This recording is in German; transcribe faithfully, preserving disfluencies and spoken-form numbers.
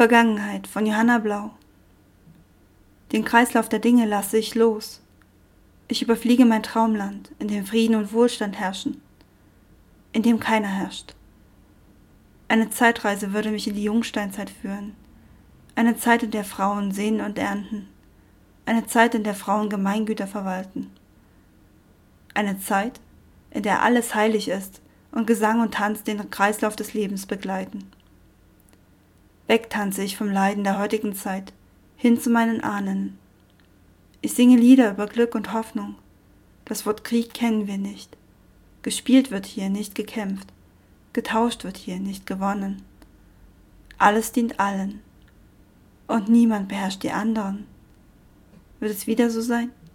Vergangenheit von Johanna Blau. Den Kreislauf der Dinge lasse ich los. Ich überfliege mein Traumland, in dem Frieden und Wohlstand herrschen, in dem keiner herrscht. Eine Zeitreise würde mich in die Jungsteinzeit führen, eine Zeit, in der Frauen säen und ernten, eine Zeit, in der Frauen Gemeingüter verwalten, eine Zeit, in der alles heilig ist und Gesang und Tanz den Kreislauf des Lebens begleiten. Wegtanze ich vom Leiden der heutigen Zeit, hin zu meinen Ahnen. Ich singe Lieder über Glück und Hoffnung. Das Wort Krieg kennen wir nicht. Gespielt wird hier, nicht gekämpft. Getauscht wird hier, nicht gewonnen. Alles dient allen. Und niemand beherrscht die anderen. Wird es wieder so sein?